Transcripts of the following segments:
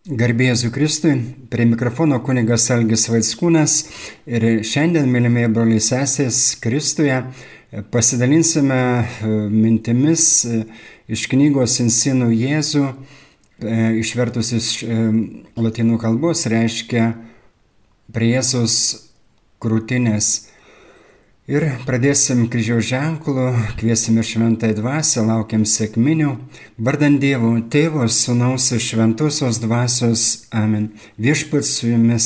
Garbė Jėzui Kristui, prie mikrofono kunigas Algis Vaickūnas ir šiandien, mylimi broliai sesės Kristuje, pasidalinsime mintimis iš knygos Insinų Jėzų, išvertus iš lotynų kalbos, reiškia prie Jėzus krūtinės. Ir pradėsim kryžiaus ženklu, kviesime šventąją dvasią, laukiam sekminių, vardant Dievo, Tėvo, Sūnaus ir Šventosios dvasios. Amen. Viešpats su jumis.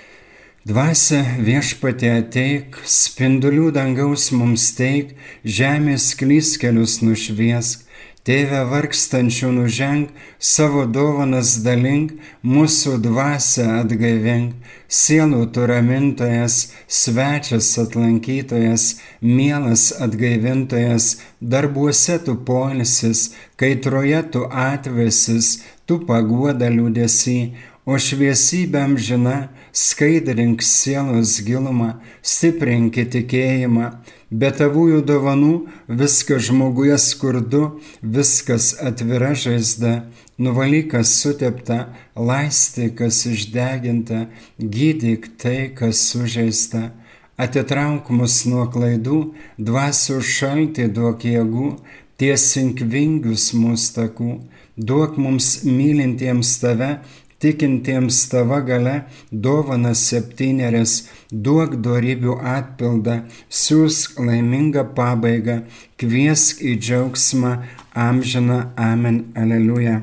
Dvasia viešpatie ateik, spindulių dangaus mums teik, žemės klystkelius nušviesk. Tėve vargstančių nuženk, savo dovanas dalink, mūsų dvasią atgaivink, sielų tu ramintojas, svečias atlankytojas, mielas atgaivintojas, darbuose tu poilsis, kaitroje tu atvesis, tu paguoda liūdesį, o šviesybė amžina, skaidrink sielos gilumą, stiprink tikėjimą. Be tavųjų dovanų viskas žmoguje skurdu, viskas atvira žaizda, nuvalyk kas sutepta, laistyk kas išdeginta, gydyk tai, kas sužeista. Atitrauk mus nuo klaidų, dvasios šaltį duok jėgų, tiesink vingius mūsų takų, duok mums mylintiems tave, tikintiems tava gale, dovanas 7, duok dorybių atpildą, siūsk laimingą pabaigą, kviesk į džiaugsmą amžiną. Amen. Aleliuja.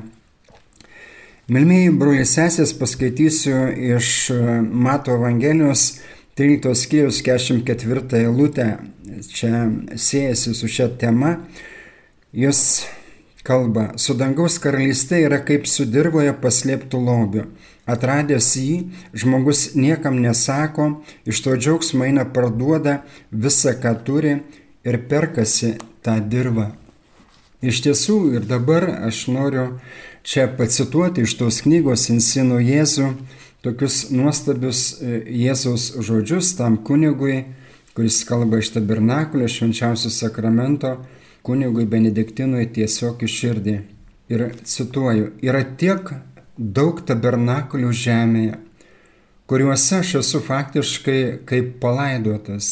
Mylmieji broliai sesės, paskaitysiu iš Mato Evangelijos 13 skyriaus 44 eilutę. Čia siejasi su šia tema. Jis kalba, su dangaus karalystė yra kaip su dirvoje paslėptų lobių. Atradęs jį, žmogus niekam nesako, iš to džiaugsmo eina parduoda visą, ką turi ir perkasi tą dirvą. Iš tiesų ir dabar aš noriu čia pacituoti iš tos knygos Insinų Jėzų tokius nuostabius Jėzaus žodžius tam kunigui, kuris kalba iš tabernakulio švenčiausio sakramento, kunigui Benediktinui tiesiog į širdį. Ir cituoju, yra tiek daug tabernakulių žemėje, kuriuose aš esu faktiškai kaip palaidotas,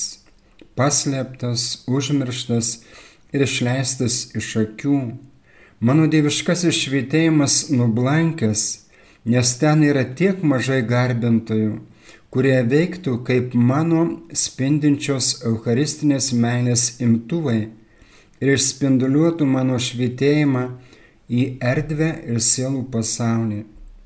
paslėptas, užmirštas ir išleistas iš akių. Mano dieviškasis švytėjimas nublankęs, nes ten yra tiek mažai garbintojų, kurie veiktų kaip mano spindinčios eucharistinės meilės imtuvai ir išspinduliuotų mano švytėjimą į erdvę ir sielų pasaulį.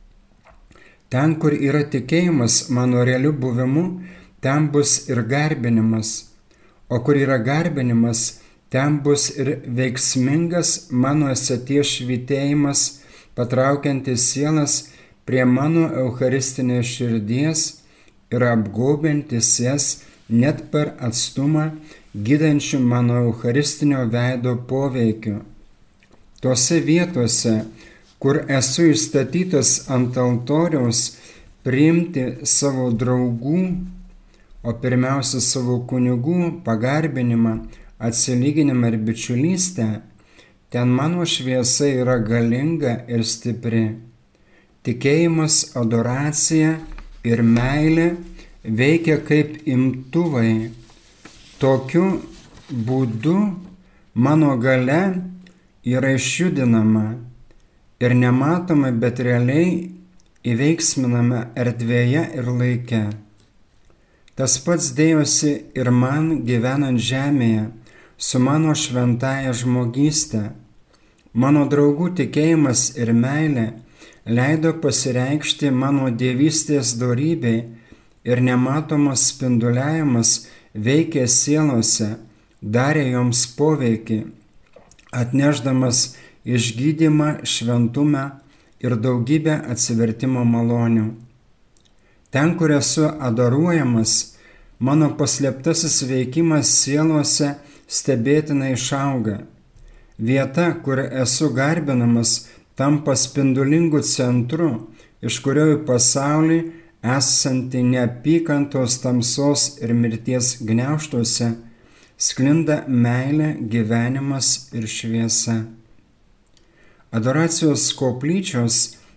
Ten, kur yra tikėjimas mano realiu buvimu, ten bus ir garbinimas, o kur yra garbinimas, ten bus ir veiksmingas mano esaties švytėjimas, patraukiantis sielas prie mano eucharistinės širdies ir apgaubiantis jas net per atstumą, gydančių mano eucharistinio veido poveikiu. Tose vietose, kur esu įstatytas ant altoriaus priimti savo draugų, o pirmiausia savo kunigų pagarbinimą, atsilyginimą ir bičiulystę, ten mano šviesa yra galinga ir stipri. Tikėjimas, adoracija ir meilė veikia kaip imtuvai. Tokiu būdu mano galia yra išjudinama ir nematoma, bet realiai įveiksminama erdvėje ir laike. Tas pats dėjosi ir man gyvenant žemėje su mano šventąja žmogystė. Mano draugų tikėjimas ir meilė leido pasireikšti mano dievystės dorybei ir nematomas spinduliavimas veikė sielose, darė joms poveikį, atnešdamas išgydymą, šventumą ir daugybę atsivertimo malonių. Ten, kur esu adoruojamas, mano paslėptasis veikimas sielose stebėtinai išauga. Vieta, kur esu garbinamas, tampa spindulingu centru, iš kurio į pasaulį esanti neapykantos tamsos ir mirties gniaužtuose sklinda meilė, gyvenimas ir šviesa. Adoracijos koplyčios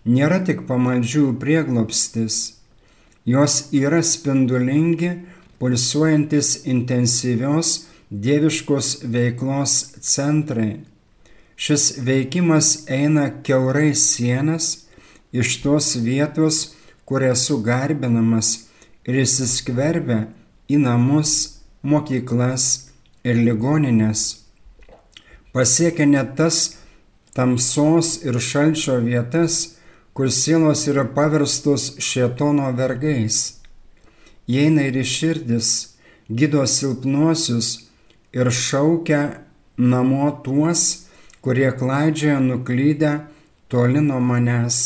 nėra tik pamaldžių prieglobstis. Jos yra spindulingi, pulsuojantis intensyvios dieviškos veiklos centrai. Šis veikimas eina kiaurai sienas iš tos vietos, kur esu garbinamas, ir įsiskverbia į namus, mokyklas ir ligonines. Pasiekia net tas tamsos ir šalčio vietas, kur sielos yra paverstos šėtono vergais. Įeina ir į širdis, gydo silpnuosius ir šaukia namo tuos, kurie klaidžioja nuklydę toli nuo manęs.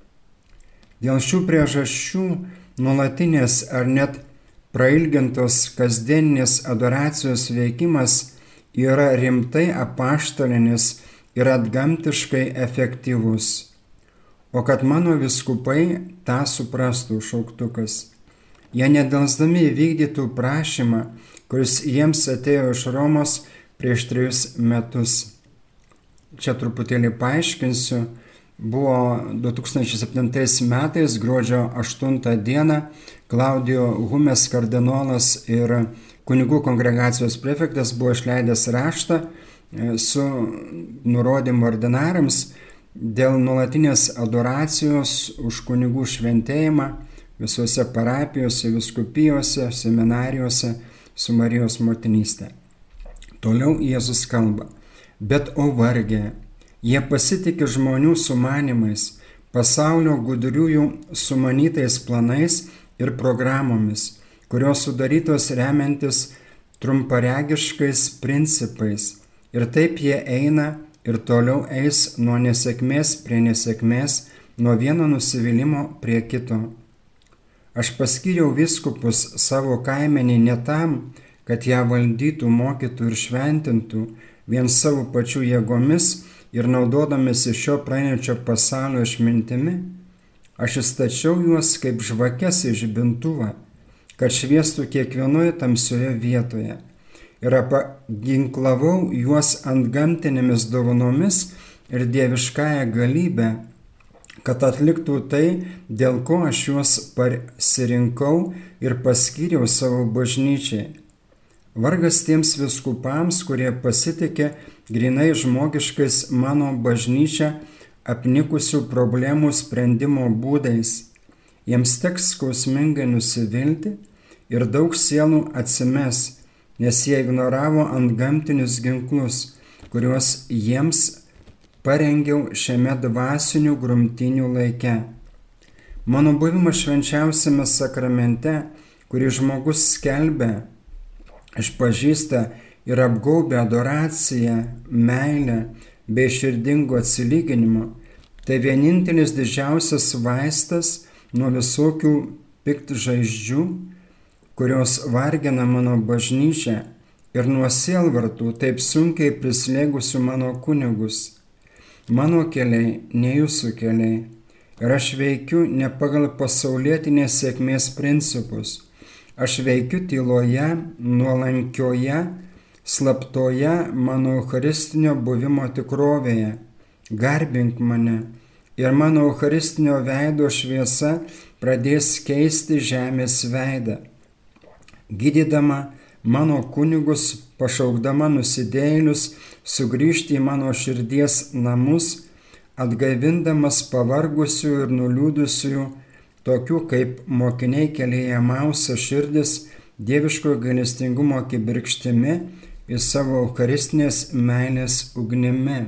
Dėl šių priežasčių nuolatinės ar net prailgintos kasdieninės adoracijos veikimas yra rimtai apaštalinis ir atgamtiškai efektyvus. O kad mano vyskupai tą suprastų, šauktukas, jie nedelsdami įvykdytų prašymą, kuris jiems atėjo iš Romos prieš 3 metus. Čia truputėlį paaiškinsiu. Buvo 2007 metais, gruodžio 8 dieną, Klaudijo Humes kardinolas ir kunigų kongregacijos prefektas buvo išleidęs raštą su nurodymu ordinarams dėl nuolatinės adoracijos už kunigų šventėjimą visose parapijose, viskupijose, seminarijose su Marijos motinystė. Toliau Jėzus kalba: bet o varge, jie pasitikė žmonių sumanimais, pasaulio gudriųjų sumanytais planais ir programomis, kurios sudarytos remiantis trumparegiškais principais. Ir taip jie eina ir toliau eis nuo nesėkmės prie nesėkmės, nuo vieno nusivylimo prie kito. Aš paskyriau vyskupus savo kaimenį ne tam, kad ją valdytų, mokytų ir šventintų vien savo pačių jėgomis ir naudodamėsi šio praeinančio pasaulio išmintimi. Aš įstačiau juos kaip žvakes į žibintuvą, kad šviestų kiekvienoje tamsioje vietoje. Ir apginklavau juos antgamtinėmis dovanomis ir dieviškąją galybę, kad atliktų tai, dėl ko aš juos pasirinkau ir paskyriau savo bažnyčiai. Vargas tiems vyskupams, kurie pasitikė grinai žmogiškais mano bažnyčią apnikusių problemų sprendimo būdais. Jiems teks skausmingai nusivilti ir daug sielų atsimes, nes jie ignoravo antgamtinius ginklus, kuriuos jiems parengiau šiame dvasinių grumtynių laike. Mano buvimas švenčiausiame sakramente, kurį žmogus skelbia, išpažįsta ir apgaubia adoraciją, meilę bei širdingo atsilyginimo, tai vienintelis didžiausias vaistas nuo visokių piktžaizdžių, kurios vargina mano bažnyčią, ir nuo sielvartų taip sunkiai prislėgusių mano kunigus. Mano keliai, ne jūsų keliai, ir aš veikiu ne pagal pasaulietinės sėkmės principus. Aš veikiu tyloje, nuolankioje, slaptoje mano eucharistinio buvimo tikrovėje. Garbink mane, ir mano eucharistinio veido šviesa pradės keisti žemės veidą. Gydydama mano kunigus, pašaukdama nusidėjėlius sugrįžti į mano širdies namus, atgaivindamas pavargusių ir nuliūdusių, tokių kaip mokiniai kelyje Emauso širdis, dieviškojo gailestingumo kibirkštimi ir savo eucharistinės meilės ugnimi.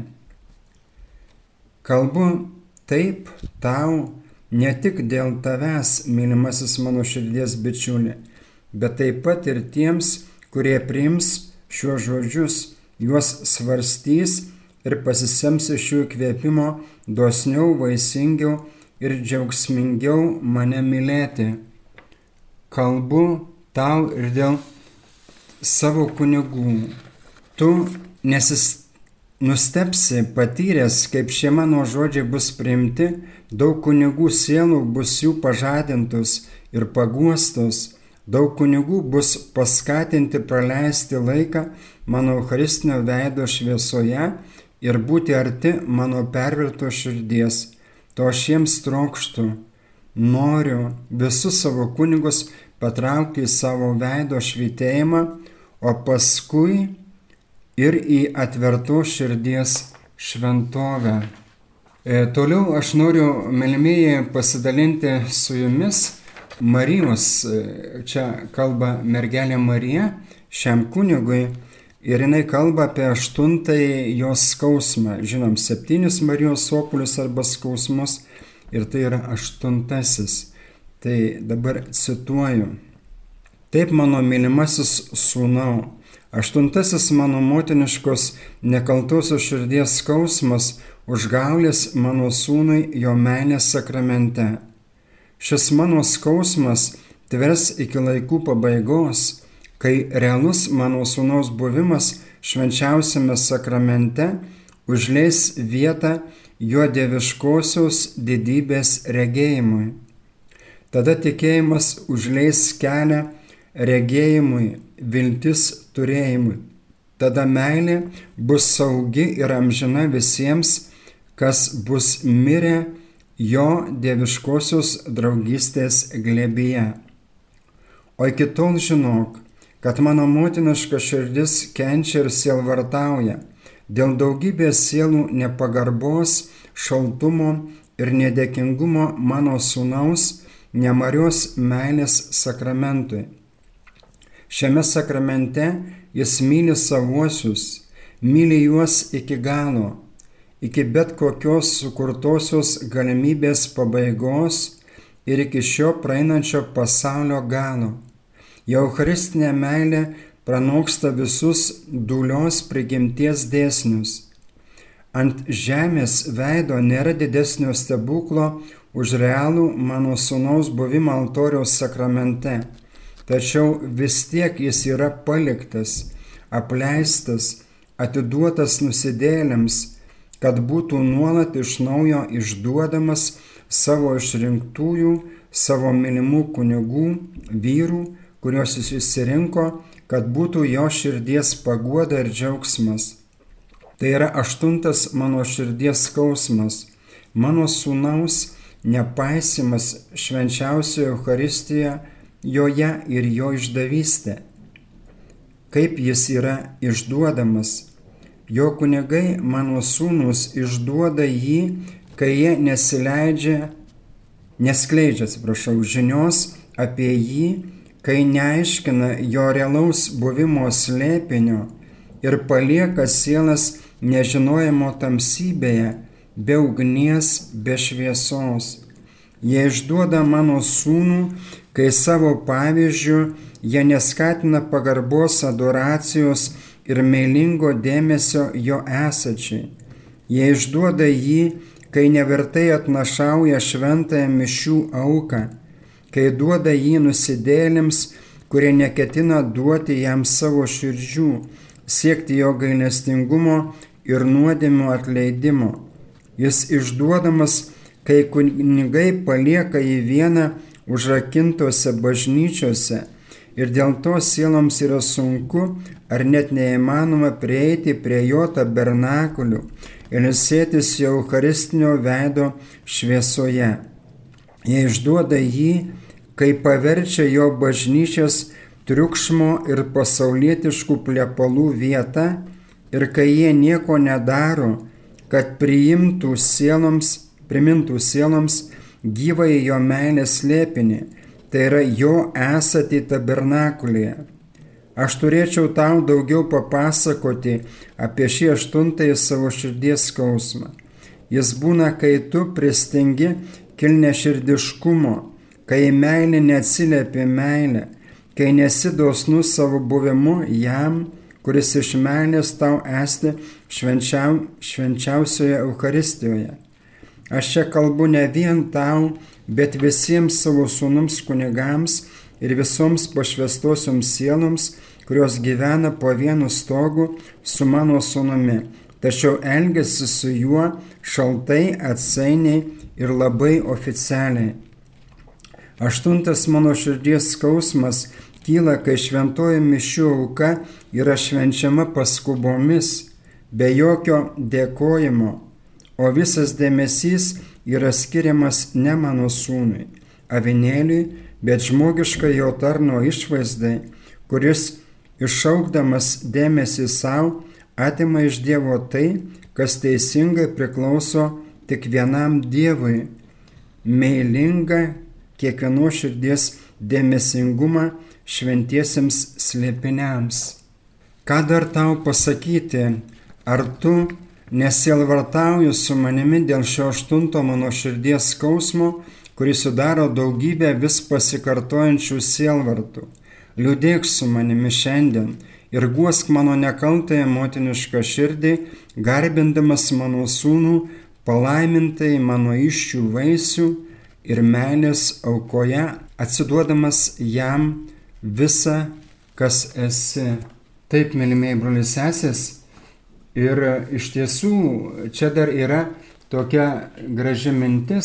Kalbu taip tau ne tik dėl tavęs, mylimasis mano širdies bičiuli, bet taip pat ir tiems, kurie priims šiuos žodžius, juos svarstys ir pasisems iš jų įkvėpimo dosniau, vaisingiau ir džiaugsmingiau mane mylėti. Kalbu tau ir dėl savo kunigų. Tu nustebsi patyręs, kaip šie mano žodžiai bus priimti, daug kunigų sielų bus jų pažadintos ir paguostos. Daug kunigų bus paskatinti praleisti laiką mano eucharistinio veido šviesoje ir būti arti mano perverto širdies. to aš jiems trokštu. Noriu visus savo kunigus patraukti į savo veido švytėjimą, o paskui ir į atvertos širdies šventovę. Toliau aš noriu, mylimieji, pasidalinti su jumis Marijos, čia kalba mergelė Marija šiam kunigui, ir jinai kalba apie 8 jos skausmą. Žinom, 7 Marijos sopulius arba skausmus, ir tai yra 8. Tai dabar cituoju. Taip, mano mylimasis sūnau, 8 mano motiniškos nekaltosios širdies skausmas užgaulis mano sūnui jo meilės sakramente. Šis mano skausmas tvers iki laikų pabaigos, kai realus mano sūnaus buvimas švenčiausiame sakramente užleis vietą jo dieviškosios didybės regėjimui. Tada tikėjimas užleis kelią regėjimui, viltis turėjimui. Tada meilė bus saugi ir amžina visiems, kas bus mirę jo dieviškosios draugystės glėbyje. O iki tol žinok, kad mano motiniška širdis kenčia ir sielvartauja dėl daugybės sielų nepagarbos, šaltumo ir nedėkingumo mano sūnaus nemarios meilės sakramentui. Šiame sakramente jis myli savuosius, myli juos iki galo, iki bet kokios sukurtosios galimybės pabaigos ir iki šio praeinančio pasaulio galo. Jo eucharistinė meilė pranoksta visus dūlios prigimties dėsnius. Ant žemės veido nėra didesnio stebuklo už realų mano sūnaus buvimą altoriaus sakramente, tačiau vis tiek jis yra paliktas, apleistas, atiduotas nusidėjėliams, kad būtų nuolat iš naujo išduodamas savo išrinktųjų, savo mylimų kunigų, vyrų, kuriuos jis išsirinko, kad būtų jo širdies paguoda ir džiaugsmas. Tai yra 8 mano širdies skausmas, mano sūnaus nepaisimas švenčiausioje Eucharistijoje, joje ir jo išdavystė. Kaip jis yra išduodamas. Jo kunigai, mano sūnus, išduoda jį, kai jie neskleidžia žinios apie jį, kai neaiškina jo realaus buvimo slėpinio ir palieka sielas nežinojimo tamsybėje, be ugnies, be šviesos. Jie išduoda mano sūnų, kai savo pavyzdžių jie neskatina pagarbos, adoracijos ir meilingo dėmesio jo esačiai. Jie išduoda jį, kai nevertai atnašauja šventąją mišių auką, kai duoda jį nusidėjėliams, kurie neketina duoti jam savo širdžių, siekti jo gailestingumo ir nuodėmių atleidimo. Jis išduodamas, kai kunigai palieka jį vieną užrakintose bažnyčiose ir dėl to sieloms yra sunku ar net neįmanoma prieiti prie jo tabernakulių ir sėtis jo eucharistinio veido šviesoje. Jie išduoda jį, kai paverčia jo bažnyčias triukšmo ir pasaulietiškų plepalų vieta ir kai jie nieko nedaro, kad primintų sieloms gyvai jo meilės slėpinį, tai yra jo esatį tabernakulėje. Aš turėčiau tau daugiau papasakoti apie šį 8 savo širdies skausmą. Jis būna, kai tu pristingi kilniaširdiškumo, kai meilė neatsiliepi meilę, kai nesi dosnus savo buvimu jam, kuris iš meilės tau esti švenčiausioje Eucharistijoje. Aš čia kalbu ne vien tau, bet visiems savo sūnums kunigams ir visoms pašvęstosioms sieloms, kurios gyvena po vienu stogu su mano sūnumi, tačiau elgiasi su juo šaltai, atsainiai ir labai oficialiai. 8 mano širdies skausmas kyla, kai šventoji mišių auka yra švenčiama paskubomis, be jokio dėkojimo, o visas dėmesys yra skiriamas ne mano sūnui, avinėliui, bet žmogiškai jo tarno išvaizdai, kuris iššaukdamas dėmesį savo atima iš Dievo tai, kas teisingai priklauso tik vienam Dievui, meilingą kiekvienos širdies dėmesingumą šventiesiems slėpiniams. Ką dar tau pasakyti, ar tu nesielvartauji su manimi dėl šio 8 mano širdies skausmo, kuris sudaro daugybę vis pasikartojančių sielvartų. Liūdėk su manimi šiandien ir guosk mano nekaltąją motinišką širdį, garbindamas mano sūnų, palaimintai mano įsčių vaisių ir meilės aukoje, atsiduodamas jam visą, kas esi. Taip, mylimieji broliai sesės, ir iš tiesų čia dar yra tokia graži mintis,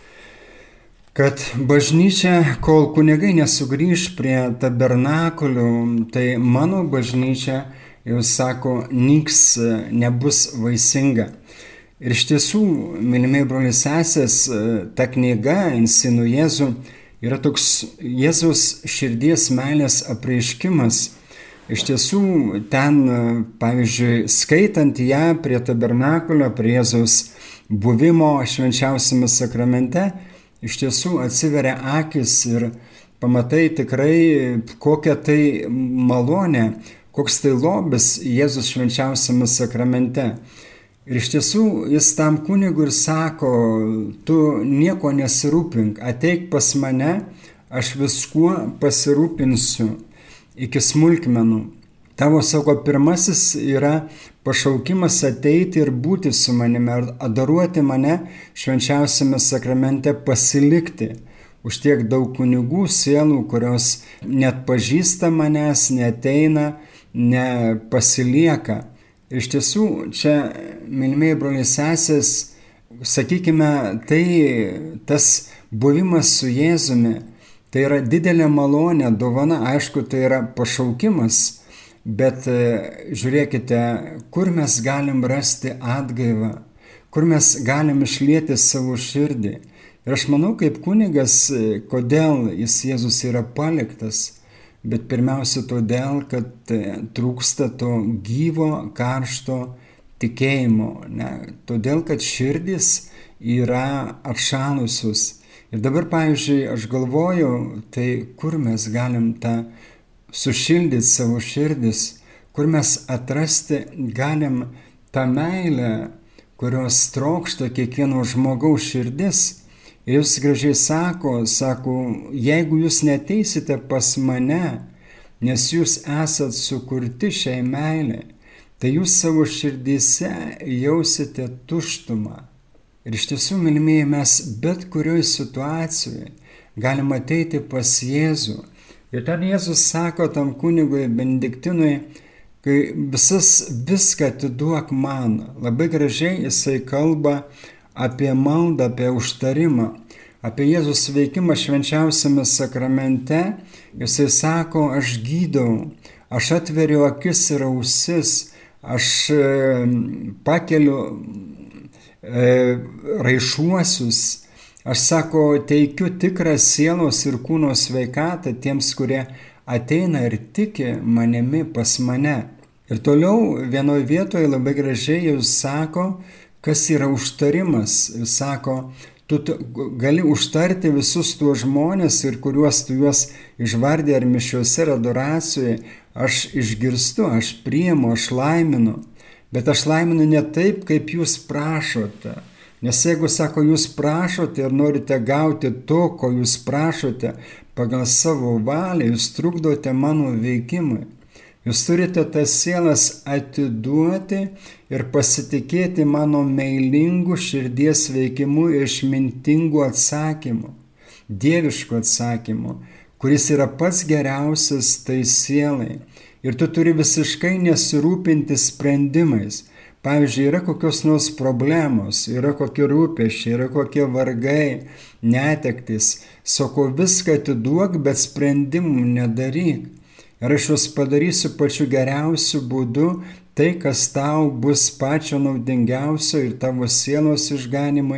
kad bažnyčia, kol kunigai nesugrįž prie tabernakulių, tai mano bažnyčia, jau sako, nyks, nebus vaisinga. Ir iš tiesų, mylimieji broliai sesės, ta knyga Insinu Jėzų yra toks Jėzaus širdies meilės apreiškimas. Iš tiesų, ten, pavyzdžiui, skaitant ją prie tabernakulio, prie Jėzaus buvimo švenčiausiame sakramente, iš tiesų atsiveria akis ir pamatai tikrai, kokia tai malonė, koks tai lobis Jėzus švenčiausiame sakramente. Ir iš tiesų jis tam kunigui ir sako, tu nieko nesirūpink, ateik pas mane, aš viskuo pasirūpinsiu iki smulkmenų. Tavo, sako, pirmasis yra pašaukimas ateiti ir būti su manimi, adoruoti mane švenčiausiame sakramente, pasilikti. Už tiek daug kunigų sielų, kurios net pažįsta manęs, neateina, nepasilieka. Iš tiesų, čia, mylimieji broliai sesės, sakykime, tai tas buvimas su Jėzumi, tai yra didelė malonė, dovana, aišku, tai yra pašaukimas, bet žiūrėkite, kur mes galim rasti atgaivą, kur mes galim išlieti savo širdį. Ir aš manau, kaip kunigas, kodėl Jėzus yra paliktas, bet pirmiausia todėl, kad trūksta to gyvo, karšto tikėjimo, ne? Todėl, kad širdis yra atšalusios. Ir dabar, pavyzdžiui, aš galvoju, tai kur mes galim tą sušildyti savo širdis, kur mes atrasti galim tą meilę, kurios trokšta kiekvieno žmogaus širdis. Ir jis gražiai sako, jeigu jūs neteisite pas mane, nes jūs esat sukurti šiai meilei, tai jūs savo širdyse jausite tuštumą. Ir iš tiesų, mylimieji, mes bet kurioje situacijoje galim ateiti pas Jėzų. Ir ten Jėzus sako tam kunigui Benediktinui, kai viską atiduok man. Labai gražiai jisai kalba apie maldą, apie užtarimą, apie Jėzus veikimą švenčiausiame sakramente. Jisai sako, aš gydau, aš atveriu akis ir ausis, aš pakeliu raišuosius, aš, sako, teikiu tikrą sielos ir kūno sveikatą tiems, kurie ateina ir tiki manimi pas mane. Ir toliau vienoje vietoje labai gražiai Jėzus sako, kas yra užtarimas. Jis sako, tu gali užtarti visus tuos žmonės, ir kuriuos tu juos išvardė ar mišiuose, ar adoracijoje, aš išgirstu, aš priimu, aš laiminu. Bet aš laiminu ne taip, kaip jūs prašote. Nes jeigu, sako, jūs prašote ir norite gauti to, ko jūs prašote pagal savo valią, jūs trukdote mano veikimui. Jūs turite tas sielas atiduoti ir pasitikėti mano meilingų širdies veikimu ir išmintingų atsakymų, dieviškų atsakymų, kuris yra pats geriausias tai sielai. Ir tu turi visiškai nesirūpinti sprendimais. Pavyzdžiui, yra kokios nors problemos, yra kokie rūpesčiai, yra kokie vargai, netektis. Sako, viską atiduok, bet sprendimų nedaryk. Ir aš juos padarysiu pačiu geriausiu būdu, tai, kas tau bus pačio naudingiausio ir tavo sielos išganimui,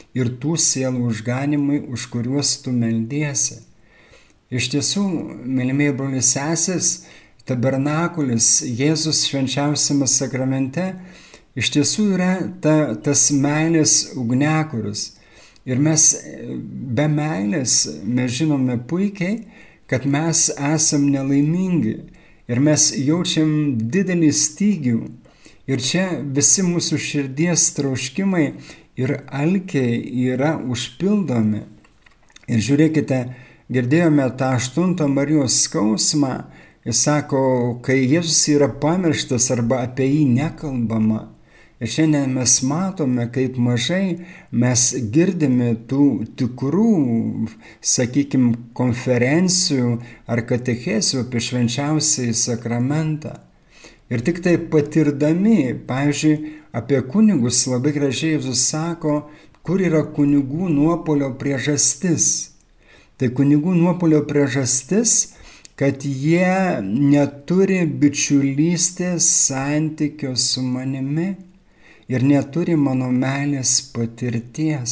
ir tų sielų išganimui, už kuriuos tu meldiesi. Iš tiesų, mylimieji broliai sesės, tabernakulis Jėzus švenčiausiame sakramente iš tiesų yra tas meilės ugniakuris. Ir mes be meilės, mes žinome puikiai, kad mes esam nelaimingi ir mes jaučiam didelį stygių. Ir čia visi mūsų širdies troškimai ir alkiai yra užpildomi. Ir žiūrėkite, girdėjome tą 8 Marijos skausmą. Jis sako, kai Jėzus yra pamirštas arba apie jį nekalbama. Ir šiandien mes matome, kaip mažai mes girdime tų tikrų, sakykime, konferencijų ar katechezių apie švenčiausiąjį sakramentą. Ir tik tai patirdami, pavyzdžiui, apie kunigus labai gražiai Jėzus sako, kur yra kunigų nuopuolio priežastis. Tai kunigų nuopuolio priežastis, kad jie neturi bičiulystės santykio su manimi ir neturi mano meilės patirties.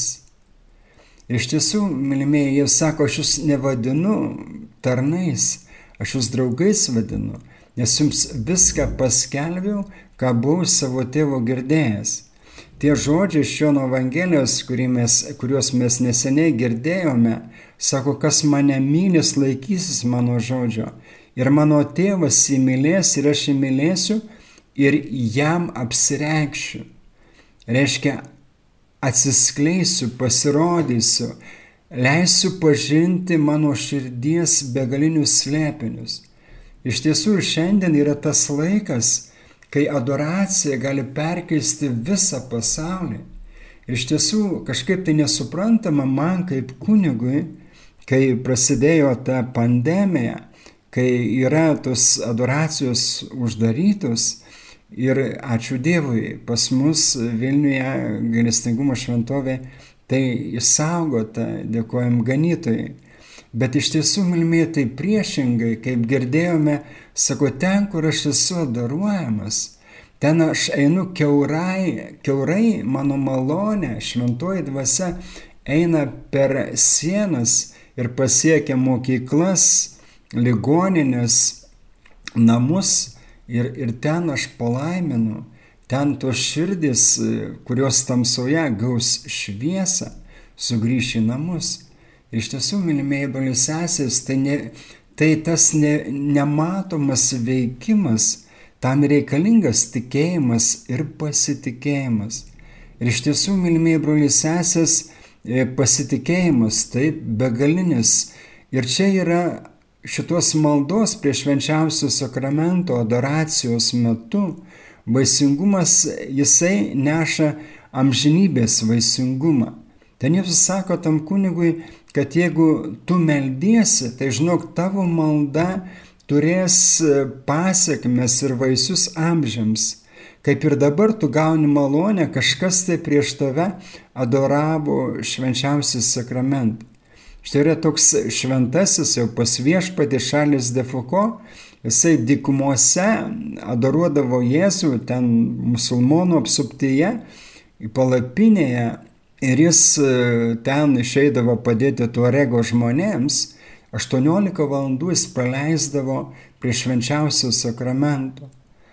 Iš tiesų, mylimieji, jie sako, aš jūs nevadinu tarnais, aš jūs draugais vadinu, nes jums viską paskelbiau, ką buvau savo tėvo girdėjęs. Tie žodžiai iš Jono Evangelijos, kuriuos mes neseniai girdėjome, sako, kas mane mylis, laikysis mano žodžio. Ir mano tėvas jį mylės ir aš jį mylėsiu ir jam apsireikšiu. Reiškia, atsiskleisiu, pasirodysiu, leisiu pažinti mano širdies begalinius slėpinius. Iš tiesų ir šiandien yra tas laikas, kai adoracija gali perkeisti visą pasaulį. Ir iš tiesų kažkaip tai nesuprantama man kaip kunigui, kai prasidėjo ta pandemija, kai yra tos adoracijos uždarytos. Ir ačiū Dievui, pas mus Vilniuje gailestingumo šventovė tai išsaugota, dėkojam ganytojai. Bet iš tiesų, mylimieji, tai priešingai, kaip girdėjome, sako, ten, kur aš esu adoruojamas, ten aš einu kiaurai mano malonė, šventoji dvasia eina per sienas ir pasiekia mokyklas, ligoninės, namus. Ir ten aš palaiminu, ten tos širdis, kurios tamsoje gaus šviesą, sugrįš į namus. Ir iš tiesų, mylimieji broliai sesės, tai tas nematomas veikimas, tam reikalingas tikėjimas ir pasitikėjimas. Ir iš tiesų, mylimieji broliai sesės, pasitikėjimas taip begalinis. Ir čia yra šitos maldos prie švenčiausio sakramento adoracijos metu vaisingumas, jisai neša amžinybės vaisingumą. Ten Jėzus sako tam kunigui, kad jeigu tu meldiesi, tai žinok, tavo malda turės pasekmes ir vaisius amžiams. Kaip ir dabar tu gauni malonę, kažkas tai prieš tave adoravo švenčiausią sakramentą. Štai yra toks šventasis jau pas viešpatį Šarlis de Foucault, jisai dykumose adoruodavo Jėzų, ten musulmonų apsuptyje, palapinėje, ir jis ten išeidavo padėti Tuarego žmonėms, 18 valandų jis praleisdavo prie švenčiausio sakramento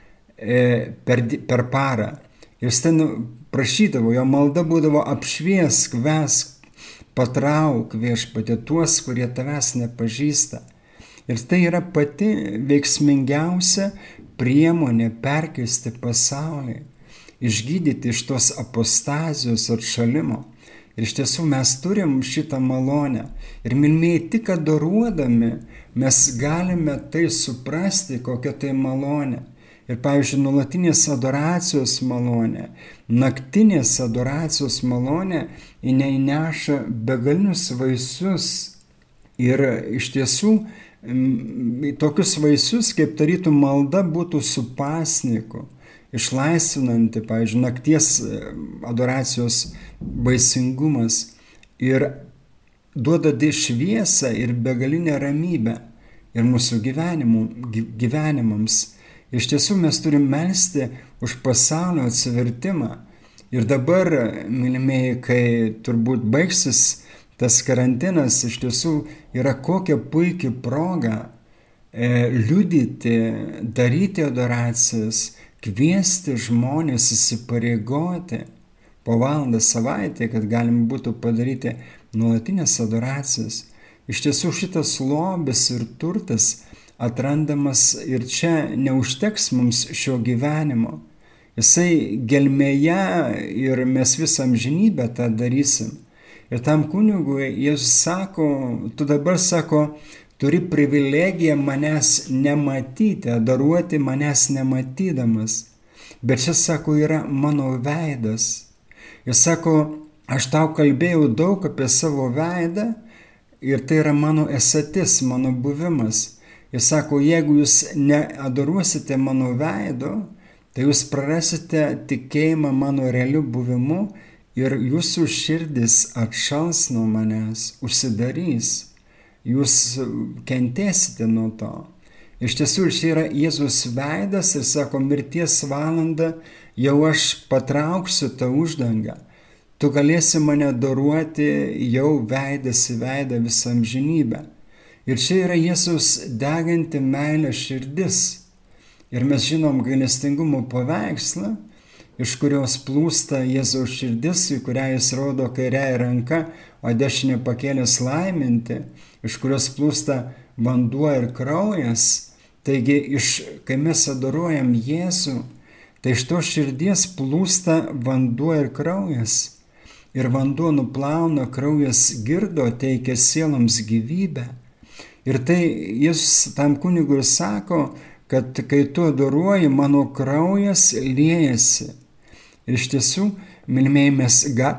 per parą. Jis ten prašydavo, jo malda būdavo apšviesk, vesk, patrauk viešpatie tuos, kurie tavęs nepažįsta. Ir tai yra pati veiksmingiausia priemonė perkeisti pasaulį, išgydyti iš tos apostazijos atšalimo. Ir iš tiesų mes turim šitą malonę. Ir mylimieji, tik adoruodami mes galime tai suprasti, kokia tai malonė. Ir pavyzdžiui, nuolatinės adoracijos malonė, naktinės adoracijos malonė, jinai neša begalinius vaisius. Ir iš tiesų, tokius vaisius, kaip tarytum malda būtų su pasniku, išlaisvinanti, pavyzdžiui, nakties adoracijos vaisingumas ir duoda šviesą ir begalinę ramybę ir mūsų gyvenimams. Iš tiesų mes turim melsti už pasaulio atsivertimą. Ir dabar, mylimieji, kai turbūt baigsis tas karantinas, iš tiesų yra kokia puikia proga liudyti, daryti adoracijas, kviesti žmonės įsipareigoti po valandą savaitę, kad galim būtų padaryti nuolatinės adoracijas. Iš tiesų šitas lobis ir turtas atrandamas ir čia neužteks mums šio gyvenimo. Jisai gelmėje ir mes visą amžinybę tą darysim. Ir tam kunigui Jėzus sako, tu dabar sako, turi privilegiją manęs nematyti, adoruoti manęs nematydamas. Bet čia, sako, yra mano veidas. Jis sako, aš tau kalbėjau daug apie savo veidą ir tai yra mano esatis, mano buvimas. Jis sako, jeigu jūs neadoruosite mano veido, tai jūs prarasite tikėjimą mano realiu buvimu ir jūsų širdis atšals nuo manęs, užsidarys. Jūs kentėsite nuo to. Iš tiesų, čia yra Jėzus veidas ir sako, mirties valandą jau aš patrauksiu tą uždangą. Tu galėsi mane adoruoti jau veidas į veidą visą amžinybę. Ir čia yra Jėzus deganti meilė širdis. Ir mes žinom gailestingumo paveikslą, iš kurios plūsta Jėzaus širdis, į kurią jis rodo kairiąją ranką, o dešinę pakėlęs laiminti, iš kurios plūsta vanduo ir kraujas. Taigi, kai mes adoruojam Jėzų, tai iš to širdies plūsta vanduo ir kraujas. Ir vanduo nuplauna, kraujas girdo, teikia sieloms gyvybę. Ir tai Jėzus tam kunigui sako, kad kai tu adoruoji, mano kraujas liejasi. Ir iš tiesų, mylimieji, mes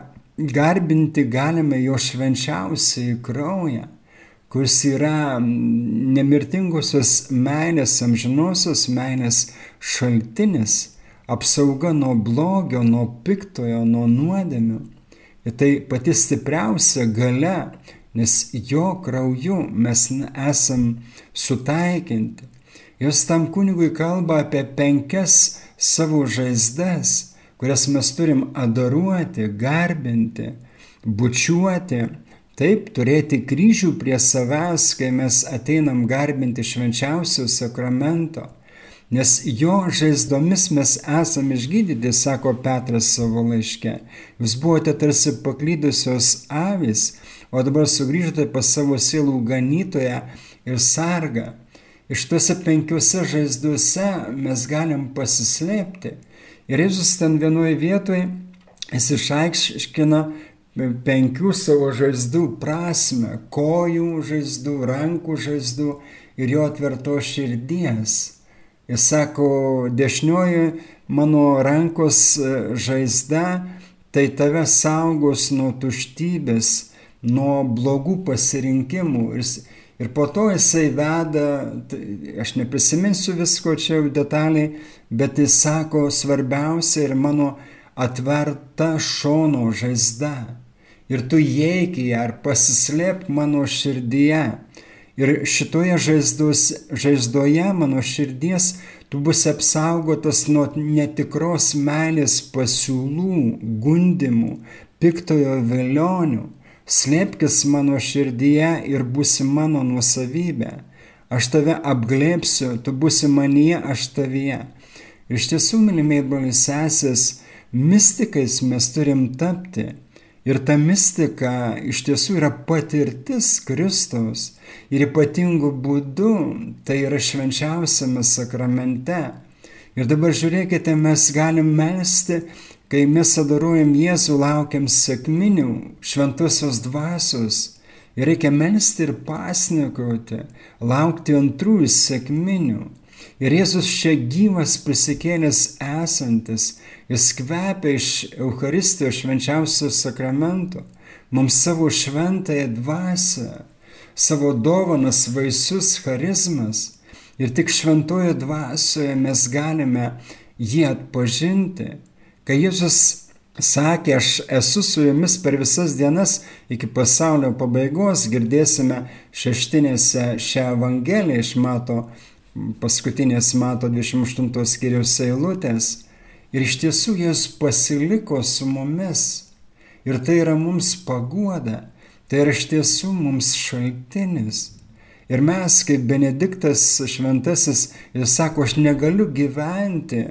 garbinti galime jo švenčiausiai kraują, kuris yra nemirtingosios meilės, amžinosios meilės šaltinis, apsauga nuo blogio, nuo piktojo, nuo nuodėmių. Ir tai pati stipriausia galia, nes jo krauju mes esam sutaikinti. Jis tam kunigui kalba apie 5 savo žaizdas, kurias mes turim adoruoti, garbinti, bučiuoti, taip, turėti kryžių prie savęs, kai mes ateinam garbinti švenčiausio sakramento. Nes jo žaizdomis mes esame išgydyti, sako Petras savo laiške. Jūs buvote tarsi paklydusios avys, o dabar sugrįžote pas savo sielų ganytoją ir sargą. Iš tuose 5 žaizduose mes galim pasislėpti. Ir Jėzus ten vienoje vietoje jis išaiškina 5 savo žaizdų prasme, kojų žaizdų, rankų žaizdų ir jo atvertos širdies. Jis sako, dešinioji mano rankos žaizda, tai tave saugos nuo tuštybės, nuo blogų pasirinkimų. Ir po to jisai veda, aš neprisiminsiu visko čia detaliai, bet jis sako, svarbiausia ir mano atverta šono žaizda. Ir tu įeik į ją ar pasislėpk mano širdyje. Ir šitoje žaizdoje mano širdies tu bus apsaugotas nuo netikros meilės pasiūlų, gundimų, piktojo vilionių. Slėpkis mano širdyje ir būsi mano nuosavybė. Aš tave apglėbsiu, tu būsi manyje, aš tavyje. Ir iš tiesų, mylimieji broliai sesės, mistikais mes turim tapti. Ir ta mistika iš tiesų yra patirtis Kristaus. Ir ypatingų būdų tai yra švenčiausiame sakramente. Ir dabar žiūrėkite, mes galim melsti, kai mes adoruojam Jėzų, laukiam sekminių, šventosios dvasios. Ir reikia melsti ir pasninkauti, laukti antrųjų sekminių. Ir Jėzus čia gyvas prisikėlęs esantis, jis kvepia iš Eucharistijos švenčiausio sakramento, mums savo šventąją dvasią, savo dovanas, vaisius, charizmas. Ir tik šventoje dvasioje mes galime jį atpažinti. Kai Jėzus sakė, aš esu su jumis per visas dienas iki pasaulio pabaigos, girdėsime šeštinėse šią evangeliją iš Mato, paskutinės Mato 28 skyriaus eilutės. Ir iš tiesų Jėzus pasiliko su mumis. Ir tai yra mums paguoda. Tai yra iš tiesų mums šaltinis. Ir mes, kaip Benediktas šventasis, jis sako, aš negaliu gyventi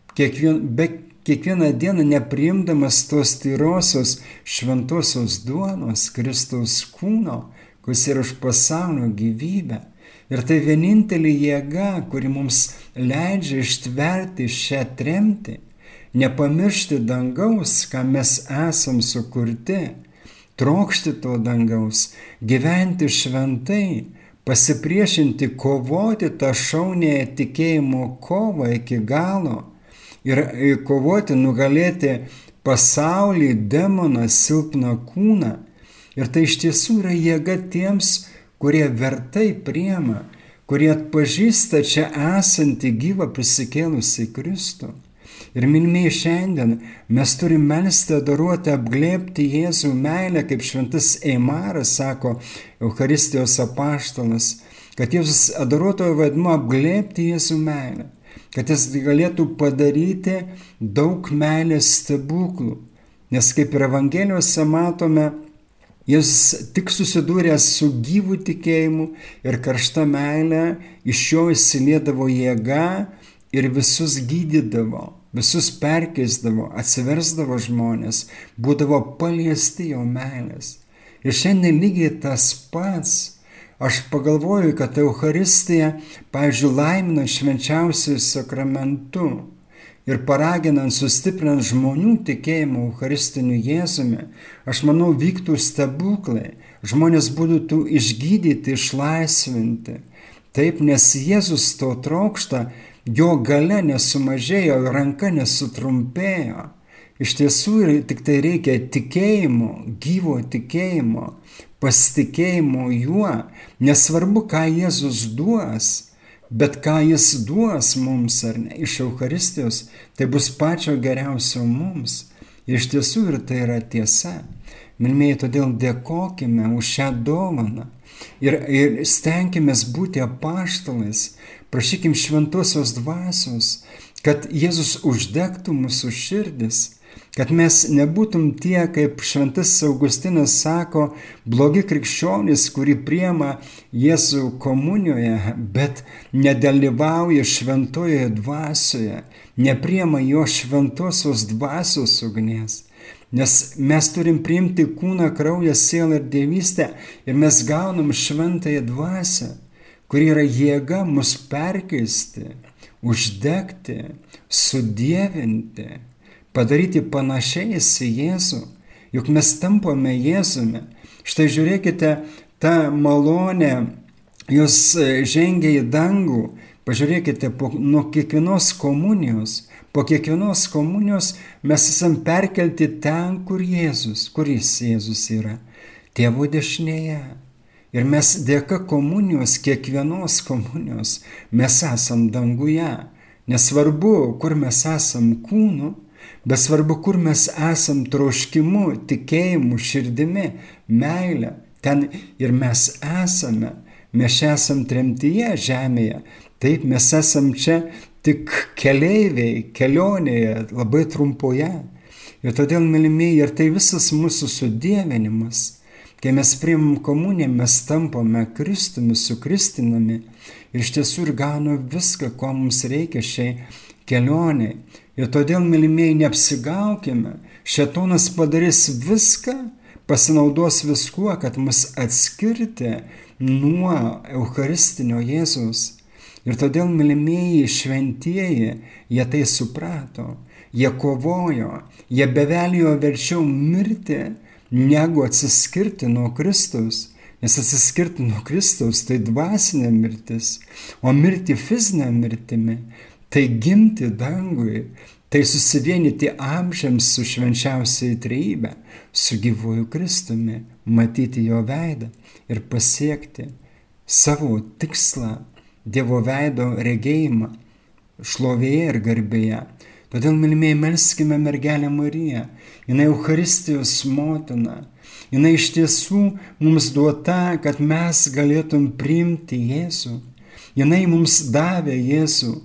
kiekvieną dieną nepriimdamas tos tyrosios šventosios duonos, Kristaus kūno, kuris yra už pasaulio gyvybę. Ir tai vienintelė jėga, kuri mums leidžia ištverti šią tremtį, nepamiršti dangaus, ką mes esam sukurti, trokšti to dangaus, gyventi šventai, pasipriešinti, kovoti tą šaunėje tikėjimo kovą iki galo ir kovoti, nugalėti pasaulį, demoną, silpną kūną. Ir tai iš tiesų yra jėga tiems, kurie vertai priima, kurie atpažįsta čia esantį gyvą prisikėlusį Kristų. Ir mylimieji, šiandien mes turime melsti, adoruoti, apglėbti Jėzų meilę, kaip šventas Eimaras sako, Eucharistijos apaštalas, kad Jėzus adoruotojo vaidmuo apglėbti Jėzų meilę, kad jis galėtų padaryti daug meilės stebuklų. Nes kaip ir Evangelijose matome, Jėzus tik susidūręs su gyvu tikėjimu ir karšta meilė, iš jo įsiliedavo jėga ir visus gydydavo, visus perkeisdavo, atsiversdavo žmonės, būdavo paliesti jo meilės. Ir šiandien lygiai tas pats. Aš pagalvoju, kad Eucharistija, pavyzdžiui, laimina švenčiausiųjų sakramentu ir paraginant, sustiprinant žmonių tikėjimą Eucharistiniu Jėzumi, aš manau, vyktų stebuklai, žmonės būtų išgydyti, išlaisvinti. Taip, nes Jėzus to trokšta, jo galia nesumažėjo, ranka nesutrumpėjo. Iš tiesų tik tai reikia tikėjimo, gyvo tikėjimo, pasitikėjimo juo. Nesvarbu, ką Jėzus duos, bet ką jis duos mums ar ne, iš Eucharistijos, tai bus pačio geriausio mums. Ir iš tiesų ir tai yra tiesa. Mylimieji, todėl dėkokime už šią dovaną ir stenkimės būti apaštalais. Prašykim šventosios dvasios, kad Jėzus uždegtų mūsų širdis, kad mes nebūtum tie, kaip šventas Augustinas sako, blogi krikščionys, kuri priima Jėzų komunijoje, bet nedalyvauja šventojoje dvasioje, nepriima jo šventosios dvasios ugnies. Nes mes turim priimti kūną, kraują, sielą ir dievystę ir mes gaunam šventąją dvasią, kuri yra jėga mus perkeisti, uždegti, sudievinti, padaryti panašiais į Jėzų. Juk mes tampame Jėzumi. Štai žiūrėkite, ta malonė, jūs žengia į dangų. Pažiūrėkite, nuo kiekvienos komunijos, po kiekvienos komunijos mes esam perkelti ten, kur Jėzus yra, Tėvo dešinėje. Ir mes dėka komunijos, kiekvienos komunijos, mes esam danguje. Nesvarbu, kur mes esam kūnu, bet svarbu, kur mes esam troškimu, tikėjimu, širdimi, meilė. Ten ir mes esame. Mes čia esam tremtyje žemėje. Taip, mes esam čia tik keleiviai, kelionėje, labai trumpoje. Ir todėl, mylimieji, ir tai visas mūsų sudievinimas. Kai mes priimam komuniją, mes tampame Kristumi, sukristinami ir iš tiesų ir gaunu viską, ko mums reikia šiai kelioniai. Ir todėl, mylimieji, neapsigaukime. Šėtonas padarys viską, pasinaudos viskuo, kad mus atskirti nuo Eucharistinio Jėzaus. Ir todėl, mylimieji, šventieji, jie tai suprato. Jie kovojo, jie bevelijo verčiau mirti, negu atsiskirti nuo Kristaus. Nes atsiskirti nuo Kristaus tai dvasinė mirtis, o mirti fizinė mirtimi, tai gimti dangui, tai susivienyti amžiams su švenčiausiai trejybe, su gyvuoju Kristumi, matyti jo veidą ir pasiekti savo tikslą, Dievo veido regėjimą, šlovėje ir garbėje. Todėl, mylimieji, melskime mergelę Mariją. Jinai Eucharistijos motina. Jinai iš tiesų mums duota, kad mes galėtum priimti Jėzų. Jinai mums davė Jėzų.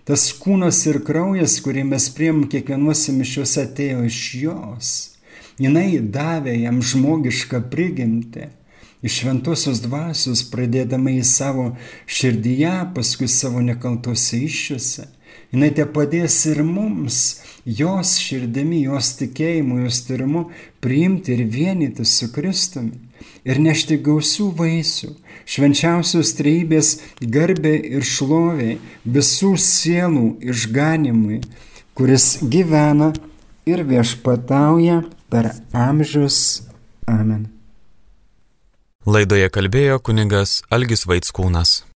Tas kūnas ir kraujas, kurį mes priimam kiekvienuose mišiuose, atėjo iš jos. Jinai davė jam žmogišką prigimtį. Iš šventosios dvasios pradėdama į savo širdyje, paskui savo nekaltose iššiose. Jinai te padės ir mums, jos širdimi, jos tikėjimu, jos tyrimu priimti ir vienyti su Kristumi ir nešti gausių vaisių, švenčiausios trejybės garbė ir šlovė visų sielų išganimui, kuris gyvena ir viešpatauja per amžius. Amen. Laidoje kalbėjo kunigas Algis Vaickūnas.